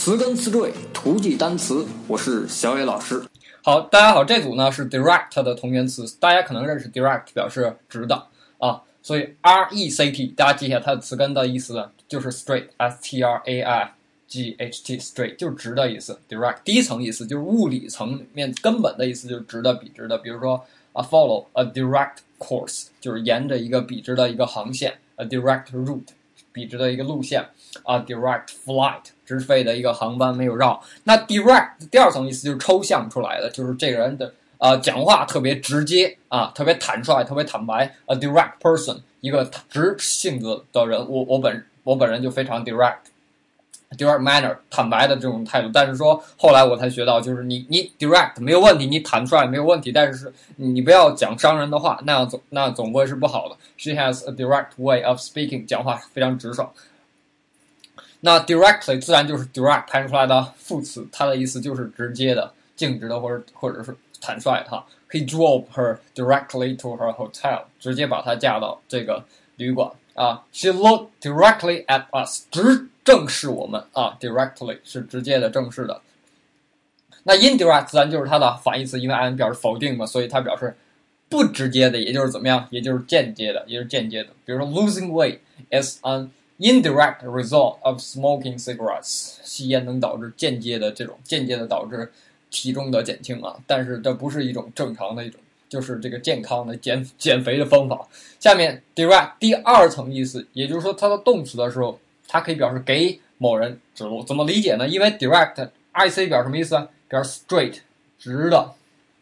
词根词缀，图记单词，我是小野老师。 好，大家好，这组呢是 direct 的同源词，大家可能认识 direct 表示直的啊，所以 rect 大家记一下它的词根的意思呢，就是 straight straight straight 就是直的意思。direct 第一层意思就是物理层面根本的意思就是直的笔直的，比如说follow a direct course 就是沿着一个笔直的一个航线 ，a direct route 笔直的一个路线direct flight 直飞的一个航班没有绕。那 direct 第二层意思就是抽象出来的，就是这个人的讲话特别直接特别坦率，特别坦白。a direct person 一个直性子的人，我本人就非常 direct manner 坦白的这种态度。但是说后来我才学到，就是你 direct 没有问题，你坦率没有问题，但是你不要讲伤人的话，那总归是不好的。She has a direct way of speaking 讲话非常直爽。那 directly 自然就是 direct 排出来的副词，它的意思就是直接的、径直的或者是坦率的。He drove her directly to her hotel 直接把她嫁到这个旅馆She looked directly at us 正视我们directly 是直接的、正视的。那 indirect 自然就是它的反义词，因为 in 表示否定嘛，所以它表示不直接的，也就是怎么样，也就是间接的，比如说 losing weight is an indirect result of smoking cigarettes 吸烟能导致间接的导致体重的减轻但是这不是一种正常的一种，就是这个健康的减肥的方法。下面 direct 第二层意思，也就是说它的动词的时候，它可以表示给某人指路。怎么理解呢？因为 direct ic 表示什么意思？表示 straight 直的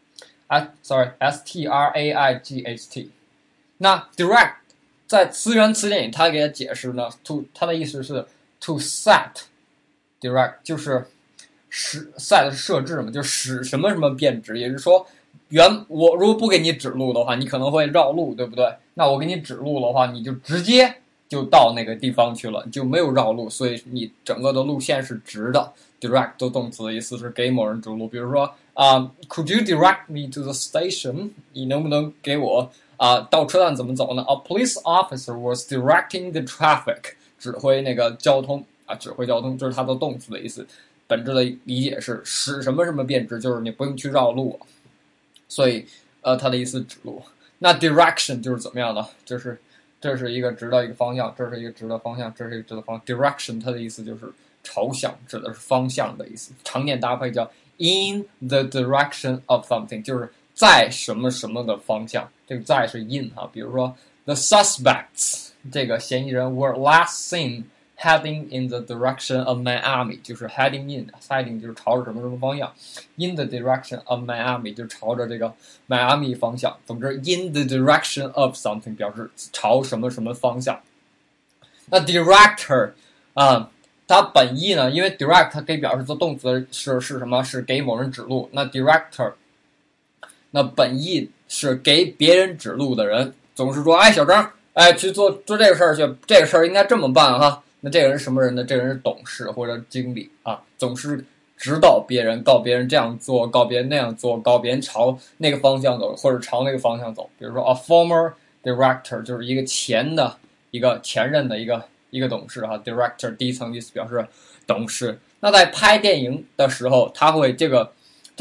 straight。那 direct 在词源词典里，它给它解释呢，它的意思是 to set direct 就是set 是设置嘛，就使什么什么变直，也就是说我如果不给你指路的话，你可能会绕路，对不对？那我给你指路的话，你就直接就到那个地方去了，就没有绕路，所以你整个的路线是直的。direct 的动词的意思是给某人指路，比如说could you direct me to the station 你能不能给我到车站怎么走呢？ A police officer was directing the traffic 指挥那个交通指挥交通，这是它的动词的意思。本质的理解是使什么什么变直，就是你不用去绕路所以它的意思指路。那 direction 就是怎么样的，就是这是一个直的一个方向，这是一个直的方向，这是一个直的方向。 direction 它的意思就是朝向，指的是方向的意思。常见搭配叫 in the direction of something 就是在什么什么的方向，这个在是 in 比如说 the suspects 这个嫌疑人 were last seen heading in the direction of Miami 就是 heading 就是朝着什么什么方向， in the direction of Miami 就朝着这个迈阿密方向。总之 in the direction of something 表示朝什么什么方向。那 director它本意呢，因为 direct 它可以表示做动词是什么？是给某人指路。那 director 那本意是给别人指路的人，总是说小张去做这个事儿去，这个事儿应该这么办那这个人是什么人呢？这个人是董事或者经理总是指导别人，告别人这样做，告别人那样做，告别人朝那个方向走，或者朝那个方向走。比如说 a former director 就是一个前任的一个董事director 第一层意思表示董事。那在拍电影的时候，他会这位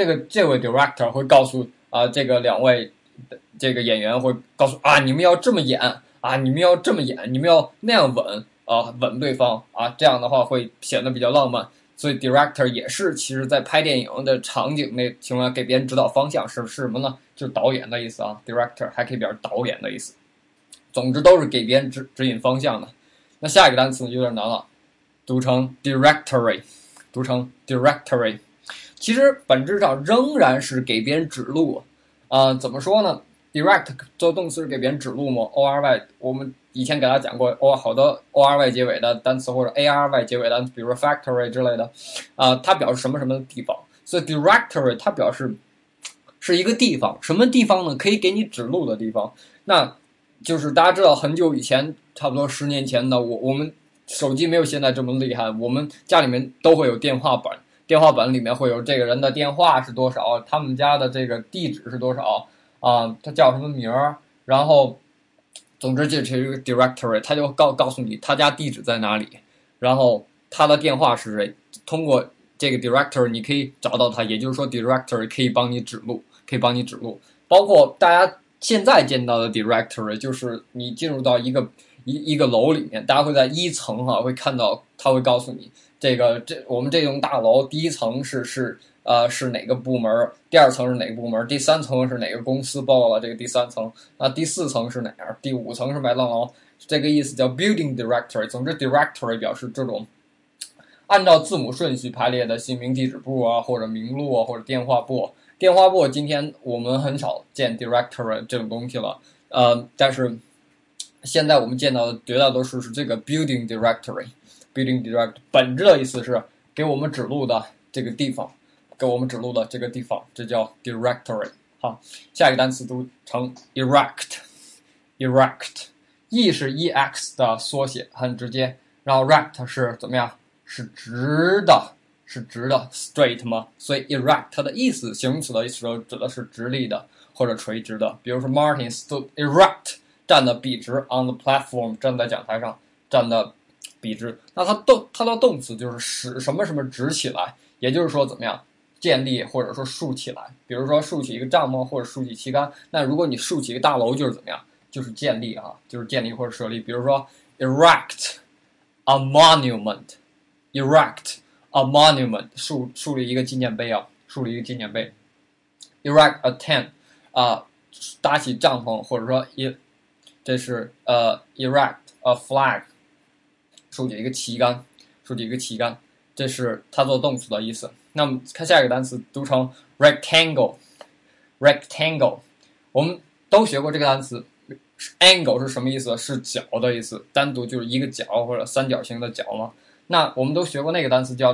director 会告诉这个两位这个演员会告诉你们要这么演你们要这么演，你们要那样吻对方这样的话会显得比较浪漫。所以 director 也是其实在拍电影的场景那情况下给别人指导方向，是什么呢？就是导演的意思director 还可以表示导演的意思。总之都是给别人指引方向的。那下一个单词有点难了，读成 directory。其实本质上仍然是给别人指路怎么说呢？ direct 做动词是给别人指路吗？ ory 我们以前给大家讲过好多 ory 结尾的单词或者 ary 结尾的单词，比如说 factory 之类的它表示什么什么的地方。所以 directory 它表示是一个地方，什么地方呢？可以给你指路的地方。那就是大家知道很久以前，差不多10年前的我们手机没有现在这么厉害，我们家里面都会有电话本，电话本里面会有这个人的电话是多少，他们家的这个地址是多少他叫什么名儿，然后总之这是一个 directory， 他就告诉你他家地址在哪里，然后他的电话是谁，通过这个 directory 你可以找到他，也就是说 directory 可以帮你指路，包括大家现在见到的 directory， 就是你进入到一个楼里面，大家会在1层会看到，他会告诉你我们这栋大楼第1层是哪个部门，第2层是哪个部门，第3层是哪个公司报了这个第3层，第4层是哪儿，第5层是麦当劳，这个意思叫 building directory。总之 directory 表示这种按照字母顺序排列的姓名地址簿或者名录或者电话簿。电话簿今天我们很少见 directory 这种东西了，但是现在我们见到的绝大多数是这个 building directory。 building directory 本质的意思是给我们指路的这个地方，这叫 directory。 好，下一个单词读成 erect。 E 是 EX 的缩写，很直接，然后 rect 是怎么样，是直的straight 吗？所以 erect 它的意思，形容词的意思指的是直立的或者垂直的。比如说 Martin stood erect， 站得笔直 on the platform， 站在讲台上站得笔直。那它的动词就是使什么什么直起来，也就是说怎么样，建立或者说竖起来。比如说竖起一个帐篷或者竖起旗杆，那如果你竖起一个大楼就是怎么样，就是建立就是建立或者设立。比如说 erect a monument， erect a monument 树立一个纪念碑erect a tent 搭起帐篷，或者说这是erect a flag 竖起一个旗杆，这是它做动词的意思。那么看下一个单词读成 rectangle。 我们都学过这个单词。angle 是什么意思？是角的意思，单独就是一个角或者三角形的角嘛。那我们都学过那个单词叫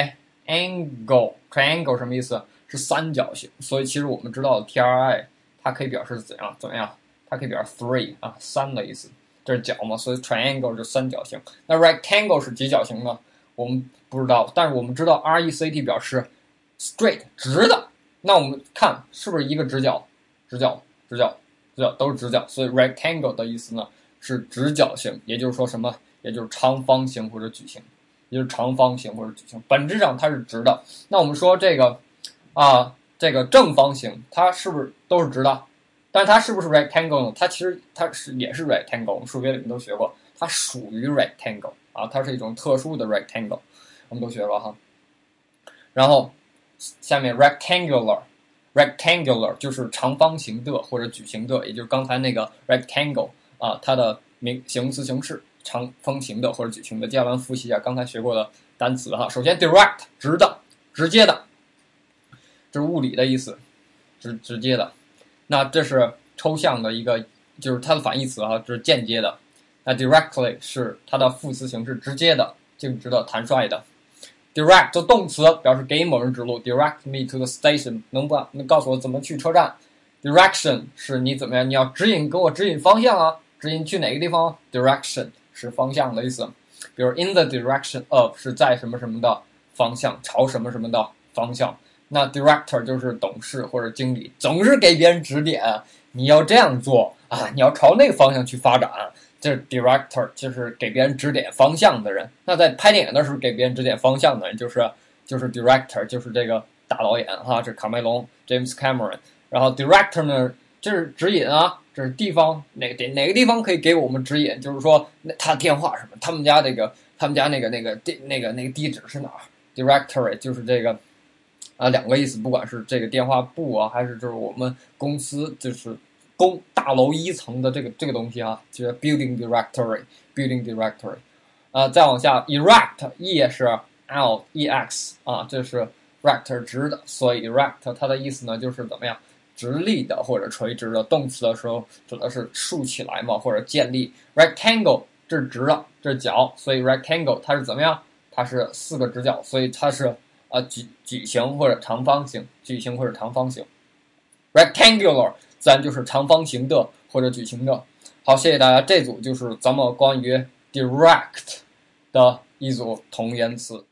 triangle。 triangle 什么意思？是三角形。所以其实我们知道的 tri 它可以表示怎样，它可以表示 three 三的意思，这是角嘛，所以 triangle 是三角形。那 rectangle 是几角形呢？我们不知道，但是我们知道 rect 表示 straight 直的。那我们看是不是一个直角都是直角，所以 rectangle 的意思呢是直角形，也就是说什么？也就是长方形或者矩形，本质上它是直的。那我们说这个正方形，它是不是都是直的？但是它是不是 rectangle 呢？它其实也是 rectangle， 我们数学里面都学过，它属于 rectangle 它是一种特殊的 rectangle， 我们都学过然后下面 rectangular 就是长方形的或者矩形的，也就是刚才那个 rectangle 它的形容词形式长方形的或者矩形的。接下来复习一下刚才学过的单词首先 direct 直的直接的，这是物理的意思，直接的。那这是抽象的一个，就是它的反义词这是间接的。那 directly 是它的副词形式，直接的、径直的、坦率的。direct 做动词表示给某人指路 ，direct me to the station， 能告诉我怎么去车站。direction 是你怎么样，你要给我指引方向指引去哪个地方。direction 是方向的意思，比如 in the direction of 是在什么什么的方向，朝什么什么的方向。那 director 就是董事或者经理，总是给别人指点，你要这样做你要朝那个方向去发展。这是 director， 就是给别人指点方向的人。那在拍电影的时候给别人指点方向的人就是 director， 就是这个大导演这是卡梅隆 James Cameron。然后 director 呢，这是指引这是地方哪个地方可以给我们指引，就是说他电话什么，他们家那个地址是哪儿。directory 就是这个两个意思，不管是这个电话簿还是就是我们公司就是大楼1层的这个东西就是 building directory。再往下 erect E 是 LEX 这是 rect 直的，所以 erect 它的意思呢就是怎么样，直立的或者垂直的。动词的时候指的是竖起来嘛，或者建立。rectangle 这是直的，这是角，所以 rectangle 它是怎么样，它是4个直角，所以它是矩形或者长方形。rectangular 自然就是长方形的或者矩形的。好，谢谢大家，这组就是咱们关于 direct 的一组同义词。